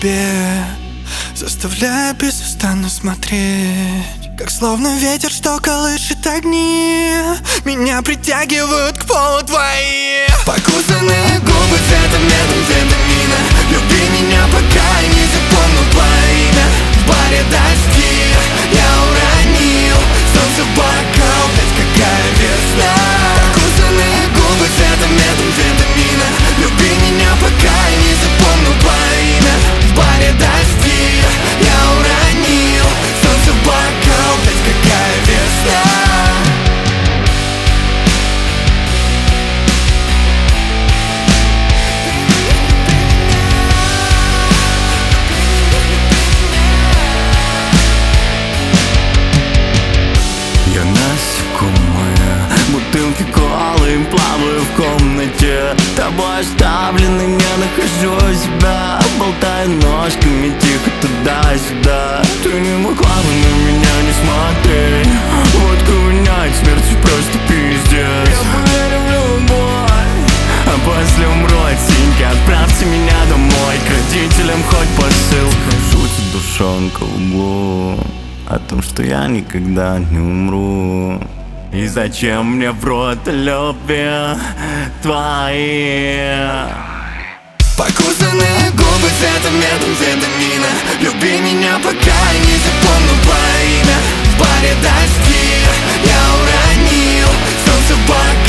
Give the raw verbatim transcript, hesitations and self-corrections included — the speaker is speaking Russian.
тебе, заставляя безустанно смотреть, как словно ветер, что колышет огни, меня притягивают к полу твои покусанные губы цветом метамфетамина. Люби меня, пока я не запомнил твое имя. В баре дожди я уронил солнце в бокал, блядь, какая весна. Покусанные губы цветом метамфетамина. Люби меня, пока я не запомнил твое имя. В баре дожди я уронил солнце в бокал, блядь, какая весна. Я насекомая, бутылки колы, плаваю в комнате, тобой оставленный, не нахожу себя. Болтаю ножками тихо туда-сюда. Ты не могла бы на меня не смотреть. Водку воняет, смерть просто пиздец. Я поверю в любовь, а после умру от синьки. Отправьте меня домой, к родителям хоть посылку. Шутит душонка в углу о том, что я никогда не умру. И зачем мне в рот любви твои? Покусанные губы цветом метамфетамина. Люби меня, пока я не запомнил твое имя. В баре дожди я уронил солнце в бокал.